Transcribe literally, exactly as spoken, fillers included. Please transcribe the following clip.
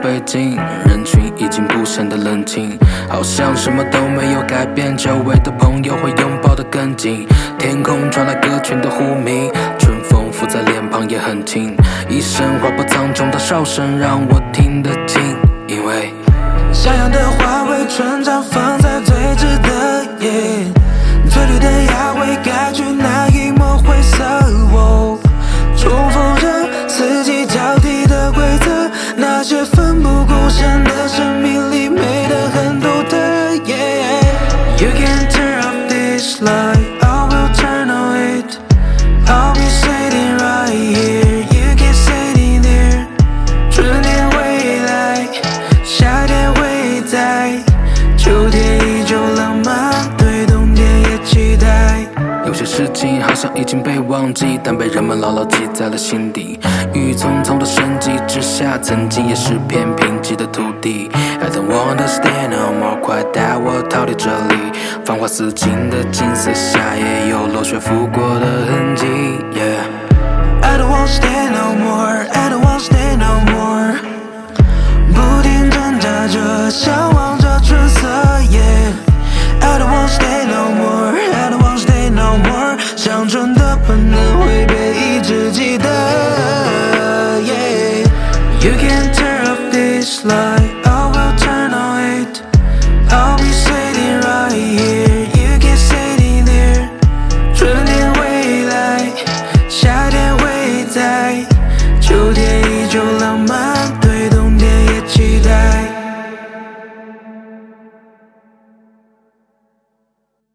北京，人群已经不显得冷清，好像什么都没有改变，周围的朋友会拥抱得更紧。天空传来歌群的呼鸣，春风拂在脸庞也很轻，一声划破苍穹的哨声让我听得清，因为想要的花卉纯绽放在最直的夜，翠绿的芽会盖去那一抹灰色。哦，重复着四季交替的规则，那些奋不顾身的生命里美得很独特。Yeah, you can turn off this light, I will turn on it. I'll be sitting right here, you can sitting there. 春天会来，夏天会在，秋天依旧浪漫，对冬天也期待。 有些事情好像已经被忘记，但被人们牢牢记在了心底。郁郁葱葱的生机之下，曾经也是片贫瘠的土地。I don't wanna stay no more， 快带我逃离这里。繁花似锦的金色下，也有落雪拂过的痕迹。Yeah， I don't wanna stay no more, I don't wanna stay no more。不停挣扎着，向往着春色。Yeah，I don't wanna stay no more, I don't wanna stay no more。想春的本能会被一直记得。Yeah，you can turn off this light。